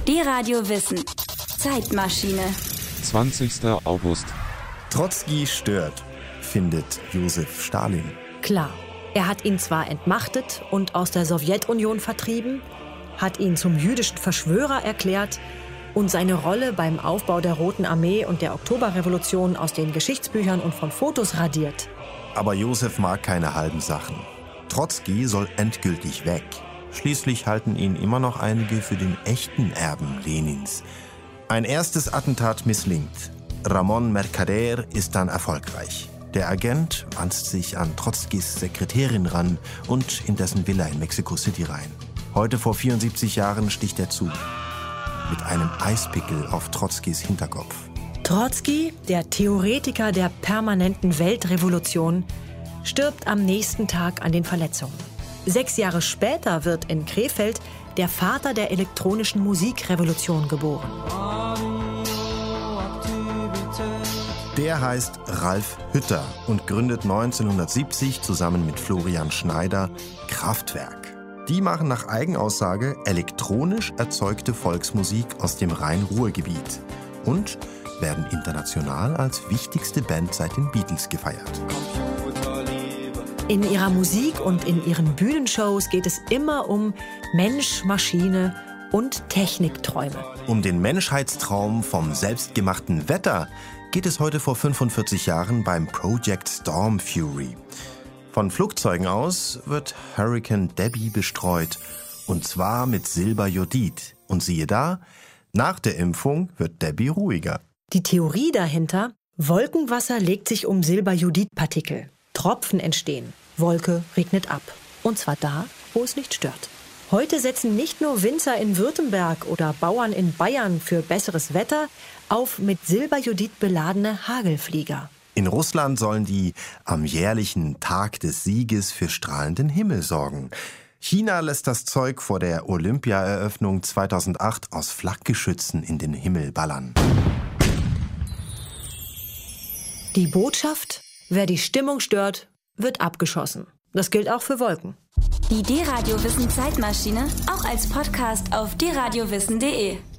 D-Radio Wissen. Zeitmaschine. 20. August. Trotzki stört, findet Josef Stalin. Klar, er hat ihn zwar entmachtet und aus der Sowjetunion vertrieben, hat ihn zum jüdischen Verschwörer erklärt und seine Rolle beim Aufbau der Roten Armee und der Oktoberrevolution aus den Geschichtsbüchern und von Fotos radiert. Aber Josef mag keine halben Sachen. Trotzki soll endgültig weg. Schließlich halten ihn immer noch einige für den echten Erben Lenins. Ein erstes Attentat misslingt. Ramon Mercader ist dann erfolgreich. Der Agent wanzt sich an Trotzkis Sekretärin ran und in dessen Villa in Mexico City rein. Heute vor 74 Jahren sticht er zu. Mit einem Eispickel auf Trotzkis Hinterkopf. Trotzki, der Theoretiker der permanenten Weltrevolution, stirbt am nächsten Tag an den Verletzungen. 6 Jahre später wird in Krefeld der Vater der elektronischen Musikrevolution geboren. Der heißt Ralf Hütter und gründet 1970 zusammen mit Florian Schneider Kraftwerk. Die machen nach Eigenaussage elektronisch erzeugte Volksmusik aus dem Rhein-Ruhr-Gebiet und werden international als wichtigste Band seit den Beatles gefeiert. In ihrer Musik und in ihren Bühnenshows geht es immer um Mensch, Maschine und Technikträume. Um den Menschheitstraum vom selbstgemachten Wetter geht es heute vor 45 Jahren beim Project Storm Fury. Von Flugzeugen aus wird Hurricane Debbie bestreut, und zwar mit Silberjodid. Und siehe da, nach der Impfung wird Debbie ruhiger. Die Theorie dahinter: Wolkenwasser legt sich um Silberjodidpartikel. Tropfen entstehen, Wolke regnet ab. Und zwar da, wo es nicht stört. Heute setzen nicht nur Winzer in Württemberg oder Bauern in Bayern für besseres Wetter auf mit Silberjodid beladene Hagelflieger. In Russland sollen die am jährlichen Tag des Sieges für strahlenden Himmel sorgen. China lässt das Zeug vor der Olympiaeröffnung 2008 aus Flakgeschützen in den Himmel ballern. Die Botschaft: Wer die Stimmung stört, wird abgeschossen. Das gilt auch für Wolken. Die D-Radio Wissen Zeitmaschine, auch als Podcast auf dradiowissen.de.